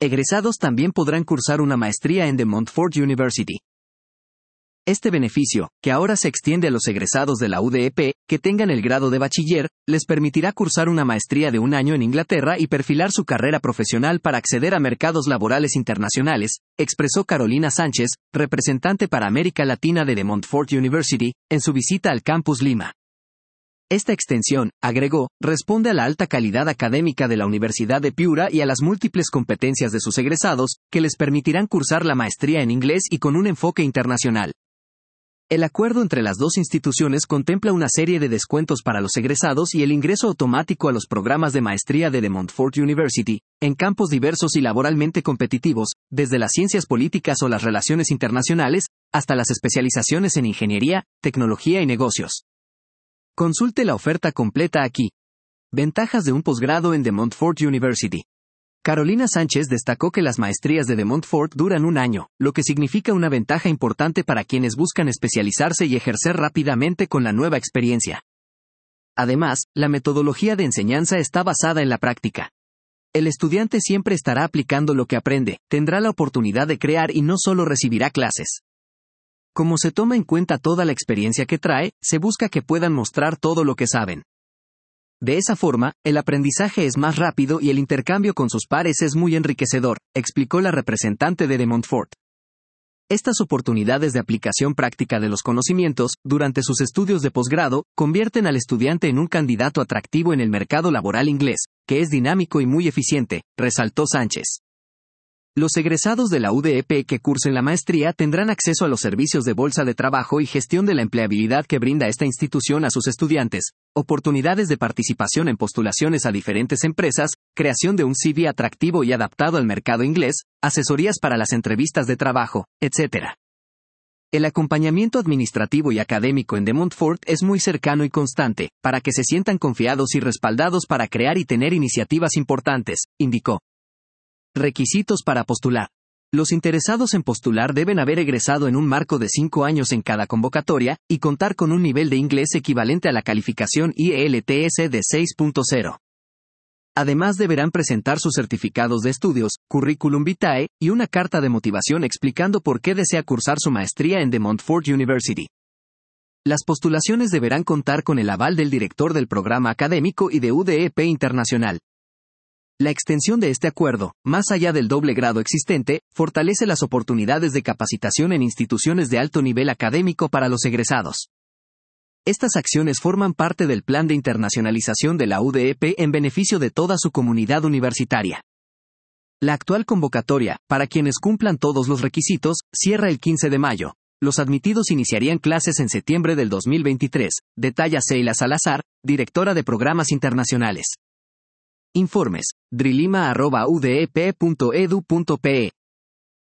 egresados también podrán cursar una maestría en The Montfort University. Este beneficio, que ahora se extiende a los egresados de la UDEP, que tengan el grado de bachiller, les permitirá cursar una maestría de 1 año en Inglaterra y perfilar su carrera profesional para acceder a mercados laborales internacionales, expresó Carolina Sánchez, representante para América Latina de The Montfort University, en su visita al Campus Lima. Esta extensión, agregó, responde a la alta calidad académica de la Universidad de Piura y a las múltiples competencias de sus egresados, que les permitirán cursar la maestría en inglés y con un enfoque internacional. El acuerdo entre las dos instituciones contempla una serie de descuentos para los egresados y el ingreso automático a los programas de maestría de The Montfort University, en campos diversos y laboralmente competitivos, desde las ciencias políticas o las relaciones internacionales, hasta las especializaciones en ingeniería, tecnología y negocios. Consulte la oferta completa aquí. Ventajas de un posgrado en The Montfort University. Carolina Sánchez destacó que las maestrías de The Montfort duran 1 año, lo que significa una ventaja importante para quienes buscan especializarse y ejercer rápidamente con la nueva experiencia. Además, la metodología de enseñanza está basada en la práctica. El estudiante siempre estará aplicando lo que aprende, tendrá la oportunidad de crear y no solo recibirá clases. Como se toma en cuenta toda la experiencia que trae, se busca que puedan mostrar todo lo que saben. De esa forma, el aprendizaje es más rápido y el intercambio con sus pares es muy enriquecedor, explicó la representante de The Montfort. Estas oportunidades de aplicación práctica de los conocimientos, durante sus estudios de posgrado, convierten al estudiante en un candidato atractivo en el mercado laboral inglés, que es dinámico y muy eficiente, resaltó Sánchez. Los egresados de la UDEP que cursen la maestría tendrán acceso a los servicios de bolsa de trabajo y gestión de la empleabilidad que brinda esta institución a sus estudiantes, oportunidades de participación en postulaciones a diferentes empresas, creación de un CV atractivo y adaptado al mercado inglés, asesorías para las entrevistas de trabajo, etc. El acompañamiento administrativo y académico en The Montfort es muy cercano y constante, para que se sientan confiados y respaldados para crear y tener iniciativas importantes, indicó. Requisitos para postular. Los interesados en postular deben haber egresado en un marco de 5 años en cada convocatoria, y contar con un nivel de inglés equivalente a la calificación IELTS de 6.0. Además deberán presentar sus certificados de estudios, currículum vitae, y una carta de motivación explicando por qué desea cursar su maestría en The Montfort University. Las postulaciones deberán contar con el aval del director del programa académico y de UDEP Internacional. La extensión de este acuerdo, más allá del doble grado existente, fortalece las oportunidades de capacitación en instituciones de alto nivel académico para los egresados. Estas acciones forman parte del plan de internacionalización de la UDEP en beneficio de toda su comunidad universitaria. La actual convocatoria, para quienes cumplan todos los requisitos, cierra el 15 de mayo. Los admitidos iniciarían clases en septiembre del 2023, detalla Seila Salazar, directora de Programas Internacionales. Informes, drilima@udep.edu.pe